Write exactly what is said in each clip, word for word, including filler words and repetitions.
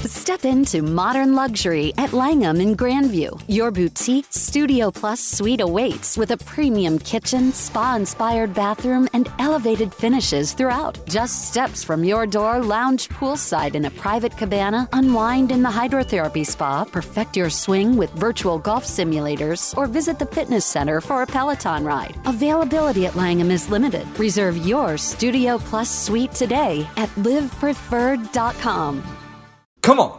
Step into modern luxury at Langham in Grandview. Your boutique Studio Plus suite awaits with a premium kitchen, spa-inspired bathroom, and elevated finishes throughout. Just steps from your door, lounge poolside in a private cabana, unwind in the hydrotherapy spa, perfect your swing with virtual golf simulators, or visit the fitness center for a Peloton ride. Availability at Langham is limited. Reserve your Studio Plus suite today at live preferred dot com. Come on.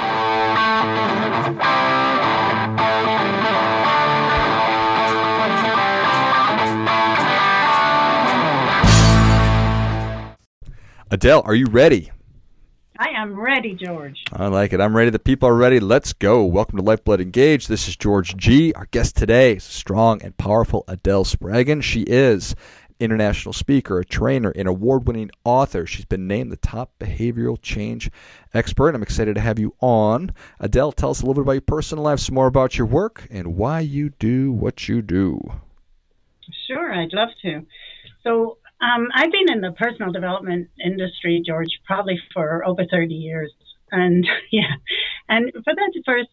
Adele, are you ready? I am ready, George. I like it. I'm ready. The people are ready. Let's go. Welcome to Lifeblood Engage. This is George G. Our guest today is strong and powerful Adele Spraggan. She is international speaker, a trainer, an award-winning author. She's been named the top behavioral change expert. I'm excited to have you on. Adele, tell us a little bit about your personal life, some more about your work, and why you do what you do. Sure, I'd love to. So um, I've been in the personal development industry, George, probably for over thirty years. And yeah, and for the first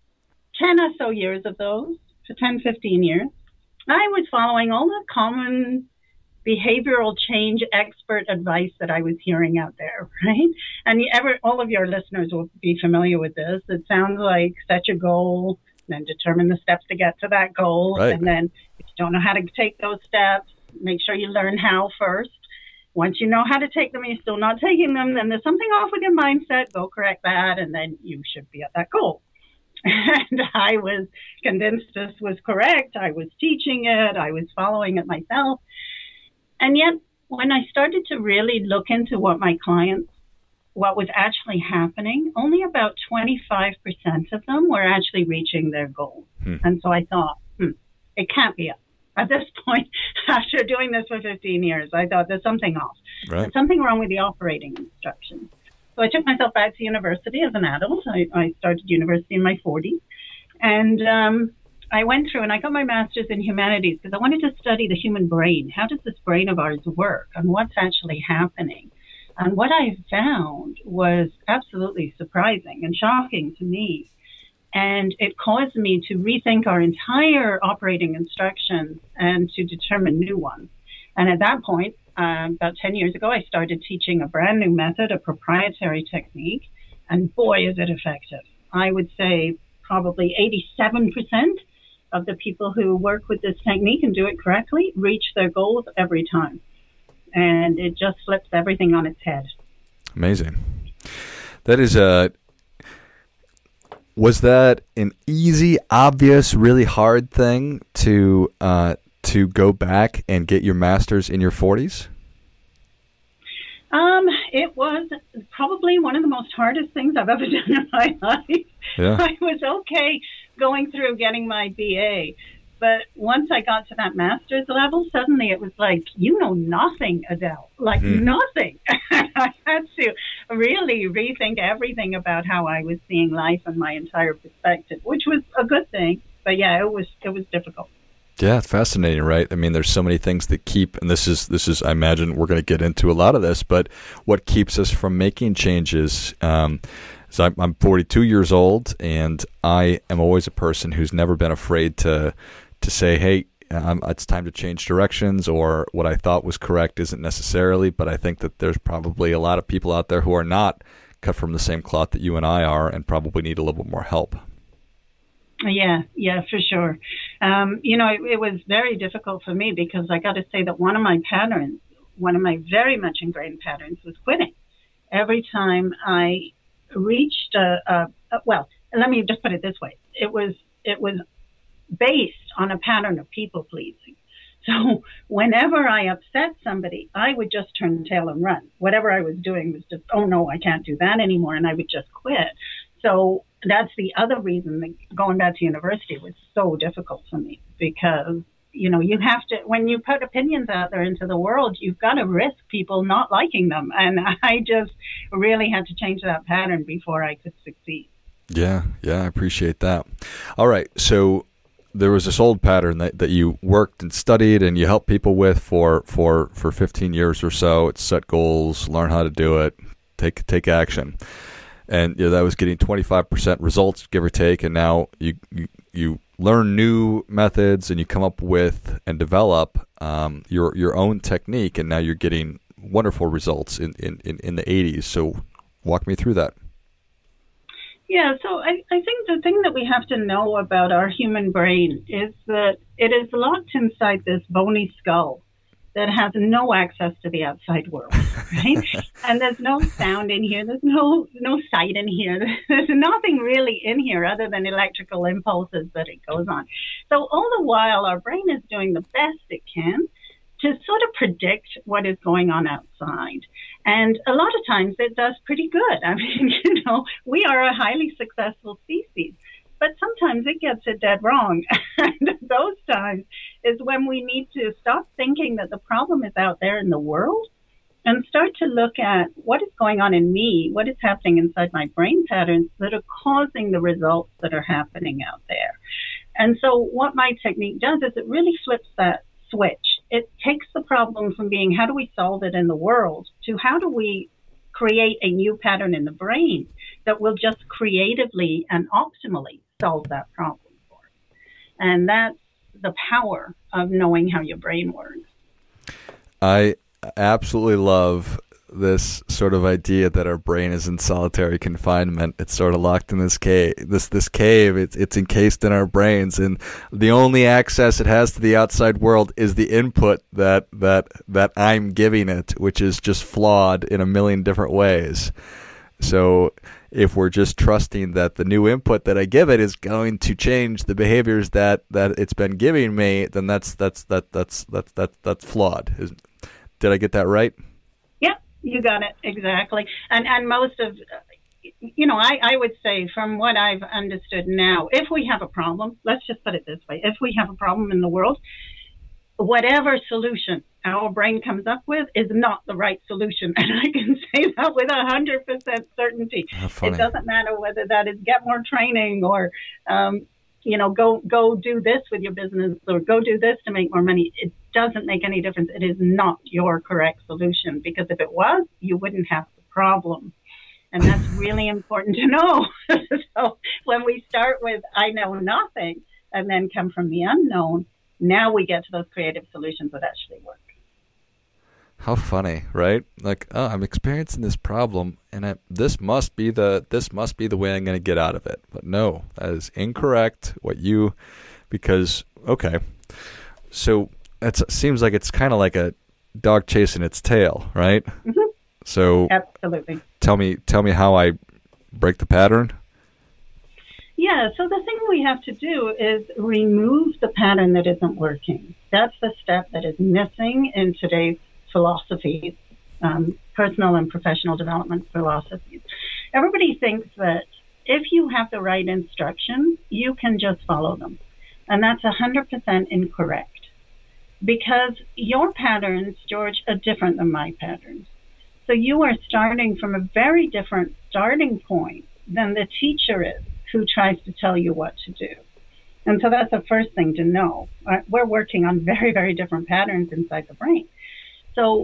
ten or so years of those, for ten, fifteen years, I was following all the common behavioral change expert advice that I was hearing out there, right? And ever, all of your listeners will be familiar with this. It sounds like set a goal, then determine the steps to get to that goal. Right. And then if you don't know how to take those steps, make sure you learn how first. Once you know how to take them and you're still not taking them, then there's something off with your mindset. Go correct that, and then you should be at that goal. And I was convinced this was correct. I was teaching it. I was following it myself. And yet, when I started to really look into what my clients, what was actually happening, only about twenty-five percent of them were actually reaching their goals. Hmm. And so I thought, hmm, it can't be us. At this point, after doing this for fifteen years, I thought there's something off. Right. There's something wrong with the operating instructions. So I took myself back to university as an adult. I, I started university in my forties. And um, I went through and I got my master's in humanities because I wanted to study the human brain. How does this brain of ours work and what's actually happening? And what I found was absolutely surprising and shocking to me. And it caused me to rethink our entire operating instructions and to determine new ones. And at that point, uh, about ten years ago, I started teaching a brand new method, a proprietary technique. And boy, is it effective. I would say probably eighty-seven percent of the people who work with this technique and do it correctly reach their goals every time. And it just flips everything on its head. Amazing. That is a... Was that an easy, obvious, really hard thing to uh, to go back and get your master's in your forties? Um, it was probably one of the most hardest things I've ever done in my life. Yeah. I was okay going through getting my B A, but once I got to that master's level, suddenly it was like, you know nothing, Adele, like mm. nothing. I had to really rethink everything about how I was seeing life and my entire perspective, which was a good thing. But yeah, it was it was difficult. Yeah, it's fascinating, right? I mean, there's so many things that keep, and this is, this is, I imagine we're going to get into a lot of this, but what keeps us from making changes? Um, so I'm, I'm forty-two years old, and I am always a person who's never been afraid to to say, hey, um, it's time to change directions, or what I thought was correct isn't necessarily, but I think that there's probably a lot of people out there who are not cut from the same cloth that you and I are and probably need a little bit more help. Yeah, yeah, for sure. Um, you know, it, it was very difficult for me because I got to say that one of my patterns, one of my very much ingrained patterns was quitting. Every time I reached a, a, a well, let me just put it this way. It was, it was based on a pattern of people pleasing. So whenever I upset somebody, I would just turn the tail and run. Whatever I was doing was just, oh no, I can't do that anymore. And I would just quit. So that's the other reason that going back to university was so difficult for me, because, you know, you have to, when you put opinions out there into the world, you've got to risk people not liking them. And I just really had to change that pattern before I could succeed. Yeah, yeah, I appreciate that. All right, so there was this old pattern that, that you worked and studied and you helped people with for, for, for fifteen years or so. It's set goals, learn how to do it, take take action. and you know, that was getting twenty-five percent results, give or take, and now you, you, you learn new methods and you come up with and develop um, your your own technique, and now you're getting wonderful results in, in, in, in the eighties. So walk me through that. Yeah, so I, I think the thing that we have to know about our human brain is that it is locked inside this bony skull that has no access to the outside world, right? And there's no sound in here. There's no no sight in here. There's nothing really in here other than electrical impulses that it goes on. So all the while, our brain is doing the best it can to sort of predict what is going on outside. And a lot of times it does pretty good. I mean, you know, we are a highly successful species, but sometimes it gets it dead wrong. And those times is when we need to stop thinking that the problem is out there in the world and start to look at what is going on in me, what is happening inside my brain patterns that are causing the results that are happening out there. And so what my technique does is it really flips that switch. It takes the problem from being how do we solve it in the world to how do we create a new pattern in the brain that will just creatively and optimally solve that problem for us. And that's the power of knowing how your brain works. I absolutely love this sort of idea that our brain is in solitary confinement. It's sort of locked in this cave. This this cave. It's it's encased in our brains, and the only access it has to the outside world is the input that that that I'm giving it, which is just flawed in a million different ways. So if we're just trusting that the new input that I give it is going to change the behaviors that, that it's been giving me, then that's that's that that's that's that's that's flawed. Is, did I get that right? Yep, you got it exactly. And and most of, you know, I, I would say from what I've understood now, if we have a problem, let's just put it this way: if we have a problem in the world, whatever solution our brain comes up with is not the right solution. And I can say that with one hundred percent certainty. It doesn't matter whether that is get more training or, um, you know, go go do this with your business or go do this to make more money. It doesn't make any difference. It is not your correct solution, because if it was, you wouldn't have the problem. And that's really important to know. So when we start with I know nothing and then come from the unknown, now we get to those creative solutions that actually work. How funny, right? Like, oh, I'm experiencing this problem, and I, this must be the this must be the way I'm going to get out of it. But no, that is incorrect. What you, because okay, so it seems like it's kind of like a dog chasing its tail, right? Mm-hmm. So absolutely. Tell me, tell me how I break the pattern. Yeah, so the thing we have to do is remove the pattern that isn't working. That's the step that is missing in today's philosophies, um, personal and professional development philosophies. Everybody thinks that if you have the right instructions, you can just follow them. And that's one hundred percent incorrect, because your patterns, George, are different than my patterns. So you are starting from a very different starting point than the teacher is who tries to tell you what to do. And so that's the first thing to know. We're working on very, very different patterns inside the brain. So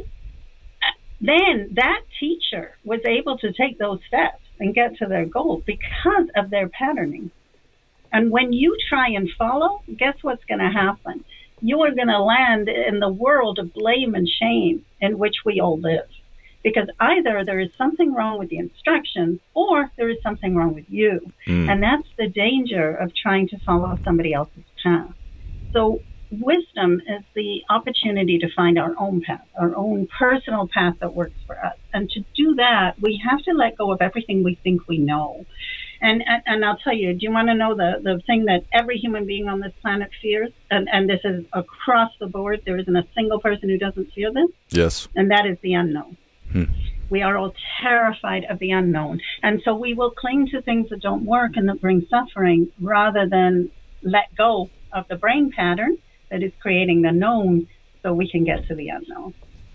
then that teacher was able to take those steps and get to their goal because of their patterning. And when you try and follow, guess what's going to happen? You are going to land in the world of blame and shame in which we all live. Because either there is something wrong with the instructions or there is something wrong with you. Mm. And that's the danger of trying to follow somebody else's path. So wisdom is the opportunity to find our own path, our own personal path that works for us. And to do that, we have to let go of everything we think we know. And and, and I'll tell you, do you want to know the, the thing that every human being on this planet fears? And, and this is across the board. There isn't a single person who doesn't fear this. Yes. And that is the unknown. Hmm. We are all terrified of the unknown. And so we will cling to things that don't work and that bring suffering rather than let go of the brain pattern that is creating the known so we can get to the unknown.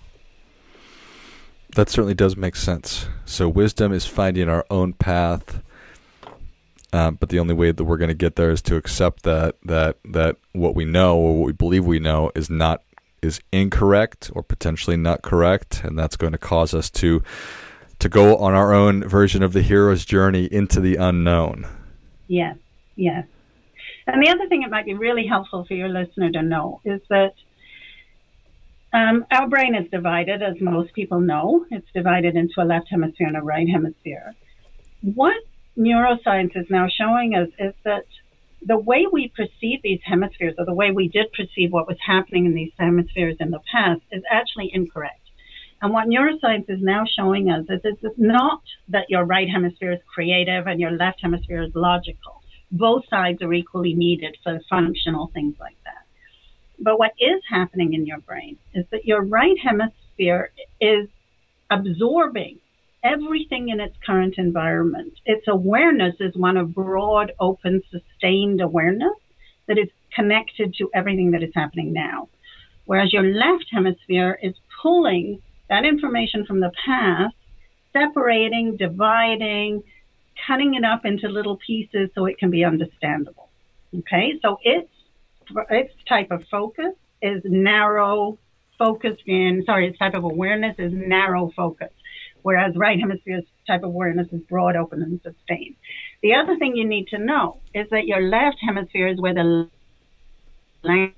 That certainly does make sense. So wisdom is finding our own path, um, but the only way that we're going to get there is to accept that that that what we know or what we believe we know is not is incorrect or potentially not correct, and that's going to cause us to to go on our own version of the hero's journey into the unknown. Yes, yes. And the other thing it might be really helpful for your listener to know is that um, our brain is divided, as most people know. It's divided into a left hemisphere and a right hemisphere. What neuroscience is now showing us is that the way we perceive these hemispheres, or the way we did perceive what was happening in these hemispheres in the past, is actually incorrect. And what neuroscience is now showing us is it's not that your right hemisphere is creative and your left hemisphere is logical. Both sides are equally needed for functional things like that. But what is happening in your brain is that your right hemisphere is absorbing everything in its current environment. Its awareness is one of broad, open, sustained awareness that is connected to everything that is happening now. Whereas your left hemisphere is pulling that information from the past, separating, dividing, cutting it up into little pieces so it can be understandable. Okay, so its its type of focus is narrow focus in, sorry, its type of awareness is narrow focus, whereas right hemisphere's type of awareness is broad, open, and sustained. The other thing you need to know is that your left hemisphere is where the language,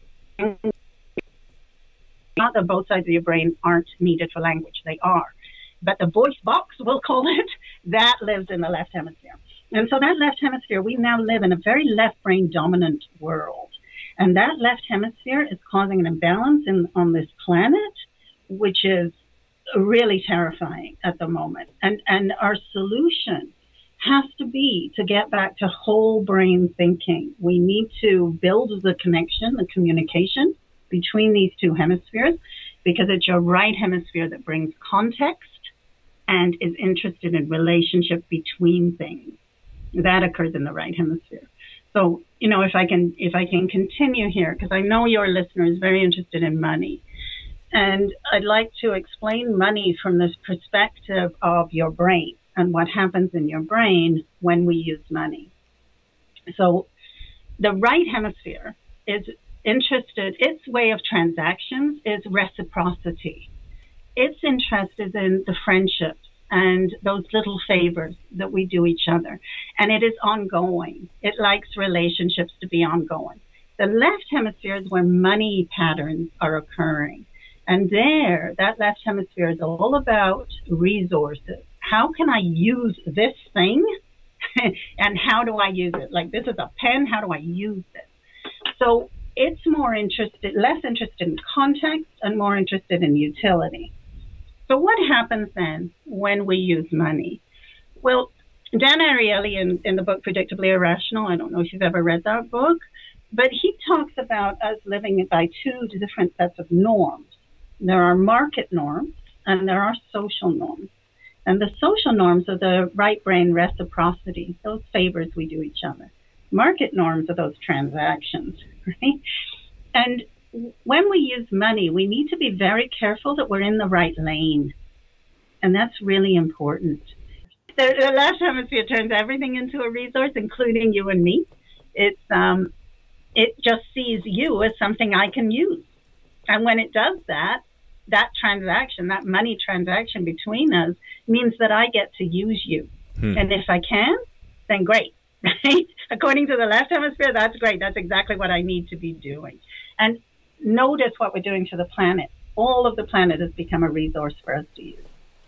not that both sides of your brain aren't needed for language, they are. But the voice box, we'll call it, that lives in the left hemisphere. And so that left hemisphere, we now live in a very left brain dominant world. And that left hemisphere is causing an imbalance in, on this planet, which is really terrifying at the moment. And, and our solution has to be to get back to whole brain thinking. We need to build the connection, the communication between these two hemispheres, because it's your right hemisphere that brings context and is interested in relationship between things. That occurs in the right hemisphere. So, you know, if I can, if I can continue here, because I know your listener is very interested in money, and I'd like to explain money from this perspective of your brain and what happens in your brain when we use money. So the right hemisphere is interested, its way of transactions is reciprocity. Its interest is in the friendships and those little favors that we do each other. And it is ongoing. It likes relationships to be ongoing. The left hemisphere is where money patterns are occurring. And there, that left hemisphere is all about resources. How can I use this thing? And how do I use it? Like, this is a pen, how do I use it? So it's more interested, less interested in context and more interested in utility. So what happens then when we use money? Well, Dan Ariely in, in the book Predictably Irrational, I don't know if you've ever read that book, but he talks about us living by two different sets of norms. There are market norms and there are social norms. And the social norms are the right brain reciprocity, those favors we do each other. Market norms are those transactions, right? And when we use money, we need to be very careful that we're in the right lane. And that's really important. The, the left hemisphere turns everything into a resource, including you and me. It's um, it just sees you as something I can use. And when it does that, that transaction, that money transaction between us means that I get to use you. Hmm. And if I can, then great, right? According to the left hemisphere, that's great. That's exactly what I need to be doing. And notice what we're doing to the planet. All of the planet has become a resource for us to use.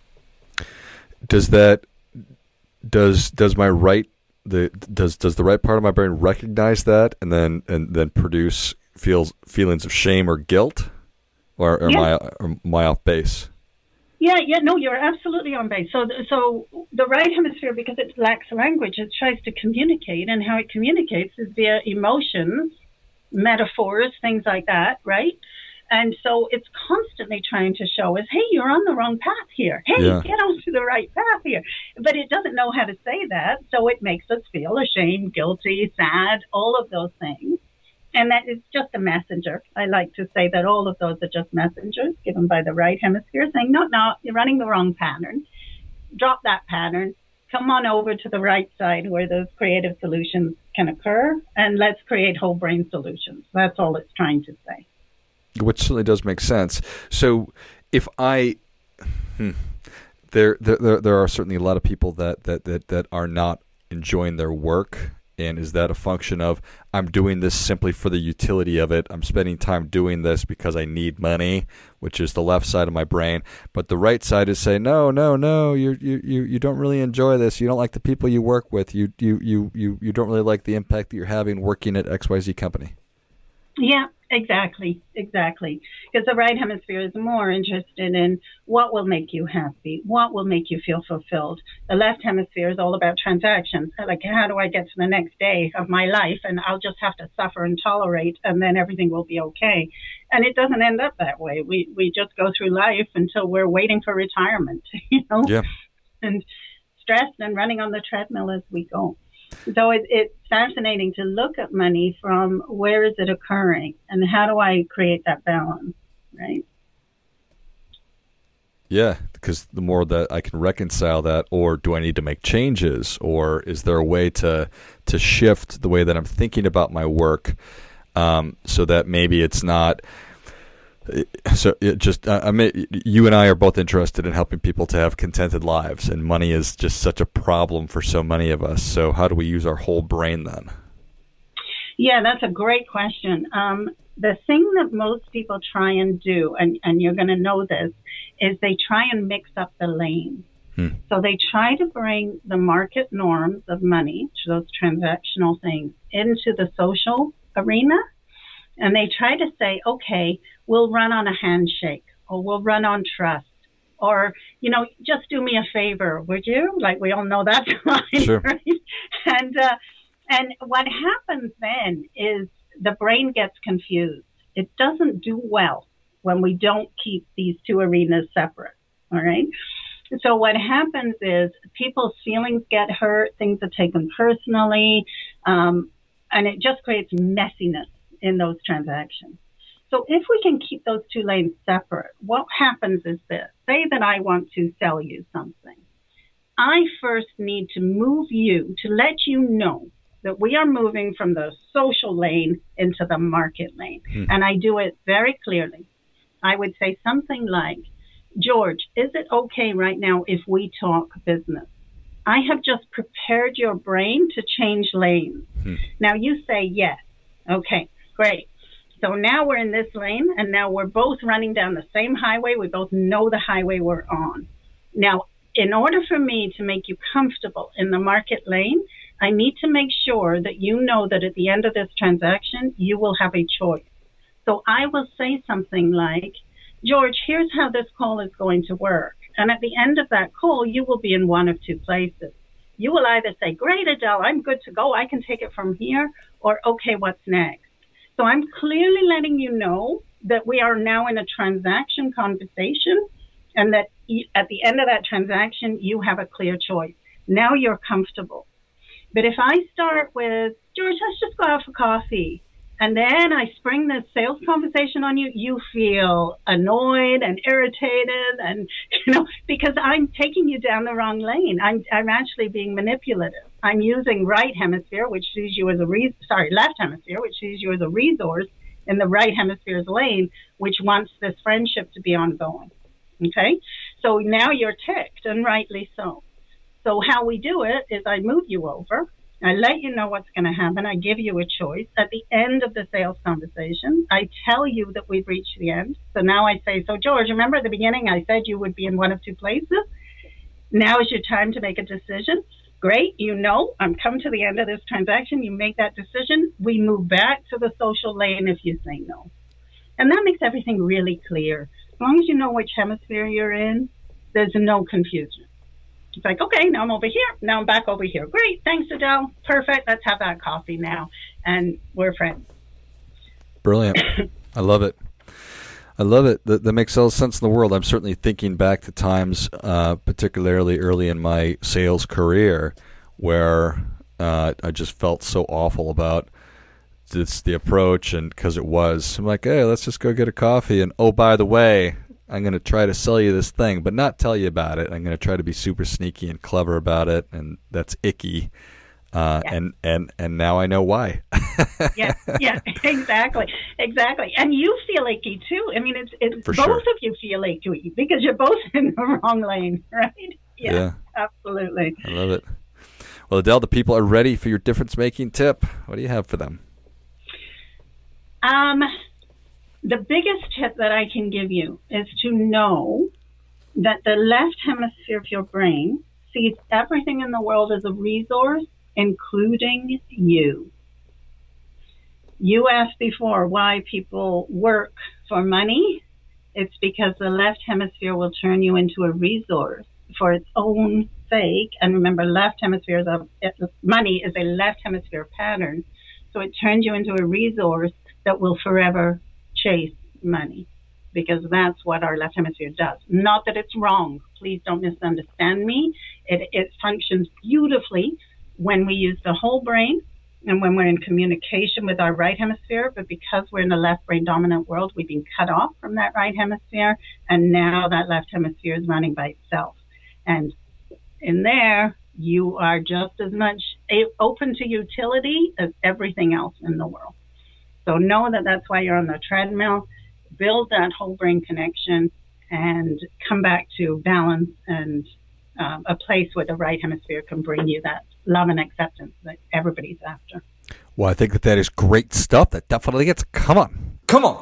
Does that, does, does my right, the, does, does the right part of my brain recognize that and then, and then produce feels feelings of shame or guilt? Or, or, yeah. am I, or am I off base? Yeah, yeah, no, you're absolutely on base. So, so the right hemisphere, because it lacks language, it tries to communicate, and how it communicates is via emotions, metaphors, things like that, right? And so it's constantly trying to show us, hey, you're on the wrong path here. Hey, yeah. Get onto the right path here. But it doesn't know how to say that, so it makes us feel ashamed, guilty, sad, all of those things. And that is just a messenger. I like to say that all of those are just messengers given by the right hemisphere saying, no, no, you're running the wrong pattern. Drop that pattern. Come on over to the right side where those creative solutions can occur, and let's create whole brain solutions. That's all it's trying to say. Which certainly does make sense. So if I, hmm, there, there there are certainly a lot of people that, that, that, that are not enjoying their work. And is that a function of, I'm doing this simply for the utility of it? I'm spending time doing this because I need money, which is the left side of my brain. But the right side is saying, no, no, no, you you you you don't really enjoy this. You don't like the people you work with. You you you you you don't really like the impact that you're having working at X Y Z company. Yeah, exactly, exactly. Because the right hemisphere is more interested in what will make you happy, what will make you feel fulfilled. The left hemisphere is all about transactions. Like, how do I get to the next day of my life? And I'll just have to suffer and tolerate, and then everything will be okay. And it doesn't end up that way. We we just go through life until we're waiting for retirement, you know, yeah. and stressed and running on the treadmill as we go. So it, it's fascinating to look at money from where is it occurring and how do I create that balance, right? Yeah, because the more that I can reconcile that, or do I need to make changes, or is there a way to to shift the way that I'm thinking about my work, um, so that maybe it's not. So it just, I mean, you and I are both interested in helping people to have contented lives, and money is just such a problem for so many of us. So how do we use our whole brain then? Yeah, that's a great question. Um, the thing that most people try and do, and, and you're going to know this, is they try and mix up the lanes. Hmm. So they try to bring the market norms of money, those transactional things, into the social arena. And they try to say, okay, we'll run on a handshake, or we'll run on trust, or, you know, just do me a favor, would you? Like, we all know that's line, sure. Right? And, uh, and what happens then is the brain gets confused. It doesn't do well when we don't keep these two arenas separate, all right? So what happens is people's feelings get hurt, things are taken personally, um, and it just creates messiness in those transactions. So if we can keep those two lanes separate, what happens is this. Say that I want to sell you something. I first need to move you to let you know that we are moving from the social lane into the market lane. Hmm. And I do it very clearly. I would say something like, George, is it okay right now if we talk business? I have just prepared your brain to change lanes. Hmm. Now you say yes. Okay. Great. So now we're in this lane, and now we're both running down the same highway. We both know the highway we're on. Now, in order for me to make you comfortable in the market lane, I need to make sure that you know that at the end of this transaction, you will have a choice. So I will say something like, George, here's how this call is going to work. And at the end of that call, you will be in one of two places. You will either say, great, Adele, I'm good to go. I can take it from here. Or, okay, what's next? So I'm clearly letting you know that we are now in a transaction conversation, and that at the end of that transaction, you have a clear choice. Now you're comfortable. But if I start with, George, let's just go out for coffee, and then I spring this sales conversation on you, you feel annoyed and irritated, and, you know, because I'm taking you down the wrong lane. I'm, I'm actually being manipulative. I'm using right hemisphere, which sees you as a re- sorry, left hemisphere, which sees you as a resource, in the right hemisphere's lane, which wants this friendship to be ongoing. Okay? So now you're ticked, and rightly so. So how we do it is I move you over. I let you know what's going to happen. I give you a choice. At the end of the sales conversation, I tell you that we've reached the end. So now I say, so George, remember at the beginning I said you would be in one of two places? Now is your time to make a decision. Great, you know, I'm come to the end of this transaction. You make that decision. We move back to the social lane if you say no. And that makes everything really clear. As long as you know which hemisphere you're in, there's no confusion. It's like, okay, now I'm over here. Now I'm back over here. Great. Thanks, Adele. Perfect. Let's have that coffee now. And we're friends. Brilliant. I love it. I love it. That, that makes all the sense in the world. I'm certainly thinking back to times, uh, particularly early in my sales career, where uh, I just felt so awful about this, the approach, and because it was, I'm like, hey, let's just go get a coffee. And oh, by the way, I'm going to try to sell you this thing, but not tell you about it. I'm going to try to be super sneaky and clever about it, and that's icky. Uh, yeah. And and and now I know why. yeah, yeah, exactly, exactly. And you feel achy too. I mean, it's, it's For both sure. of you feel achy because you're both in the wrong lane, right? Yeah, Yeah. absolutely. I love it. Well, Adele, the people are ready for your difference-making tip. What do you have for them? Um, the biggest tip that I can give you is to know that the left hemisphere of your brain sees everything in the world as a resource, including you. You asked before why people work for money. It's because the left hemisphere will turn you into a resource for its own sake. And remember, left hemisphere is a, money is a left hemisphere pattern. So it turns you into a resource that will forever chase money, because that's what our left hemisphere does. Not that it's wrong. Please don't misunderstand me. It, it functions beautifully when we use the whole brain and when we're in communication with our right hemisphere. But because we're in a left brain dominant world, we've been cut off from that right hemisphere. And now that left hemisphere is running by itself. And in there, you are just as much open to utility as everything else in the world. So know that that's why you're on the treadmill. Build that whole brain connection and come back to balance and um, a place where the right hemisphere can bring you that love and acceptance that everybody's after. Well, I think that that is great stuff. That definitely gets, come on, come on.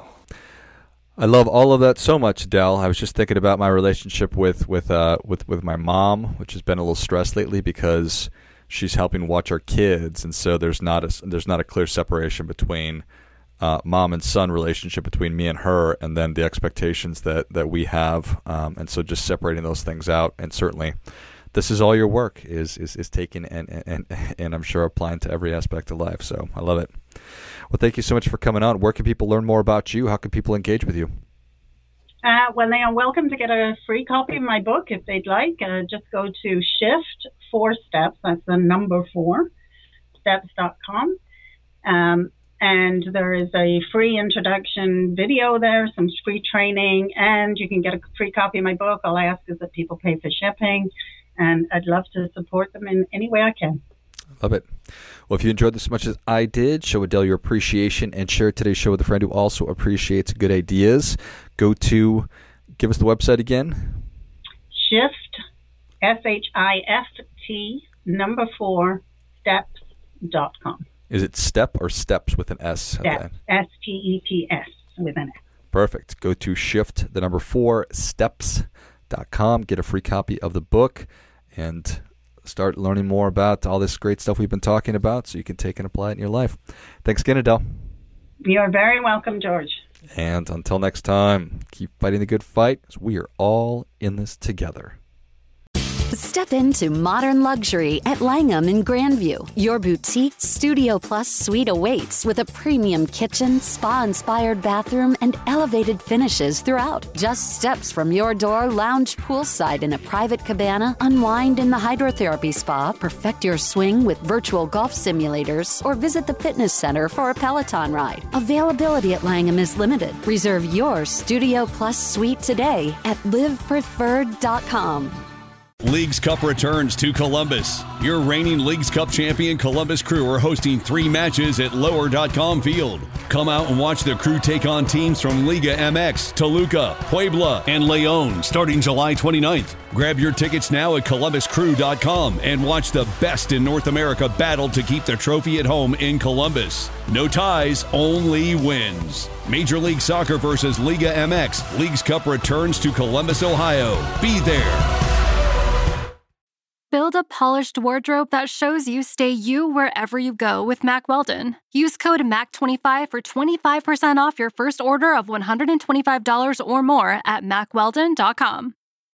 I love all of that so much, Adele. I was just thinking about my relationship with with uh, with with my mom, which has been a little stressed lately because she's helping watch our kids, and so there's not a there's not a clear separation between uh, mom and son relationship between me and her, and then the expectations that that we have, um, and so just separating those things out. And certainly, this is all your work is is is taking and and and I'm sure applying to every aspect of life. So I love it. Well, thank you so much for coming on. Where can people learn more about you? How can people engage with you? Uh, well, they are welcome to get a free copy of my book if they'd like. Uh, just go to Shift Four Steps. That's the number four, steps dot com. Um, and there is a free introduction video there, some free training, and you can get a free copy of my book. All I ask is that people pay for shipping, and I'd love to support them in any way I can. Love it. Well, if you enjoyed this as much as I did, show Adele your appreciation and share today's show with a friend who also appreciates good ideas. Go to, give us the website again. Shift, S H I F T, number four, steps dot com. Is it step or steps with an S? Step, S T E P S with an S. Perfect. Go to shift, the number four, steps dot com. Get a free copy of the book and start learning more about all this great stuff we've been talking about so you can take and apply it in your life. Thanks again, Adele. You're very welcome, George. And until next time, keep fighting the good fight, because we are all in this together. Step into modern luxury at Langham in Grandview. Your boutique Studio Plus suite awaits with a premium kitchen, spa-inspired bathroom, and elevated finishes throughout. Just steps from your door, lounge poolside in a private cabana, unwind in the hydrotherapy spa, perfect your swing with virtual golf simulators, or visit the fitness center for a Peloton ride. Availability at Langham is limited. Reserve your Studio Plus suite today at live preferred dot com. Leagues Cup returns to Columbus. Your reigning Leagues Cup champion Columbus Crew are hosting three matches at lower dot com field. Come out and watch the Crew take on teams from Liga M X, Toluca, Puebla, and Leon starting July twenty-ninth. Grab your tickets now at columbus crew dot com and watch the best in North America battle to keep the trophy at home in Columbus. No ties, only wins. Major League Soccer versus Liga M X. Leagues Cup returns to Columbus, Ohio. Be there. Build a polished wardrobe that shows you stay you wherever you go with Mack Weldon. Use code M A C twenty-five for twenty-five percent off your first order of one hundred twenty-five dollars or more at mack weldon dot com.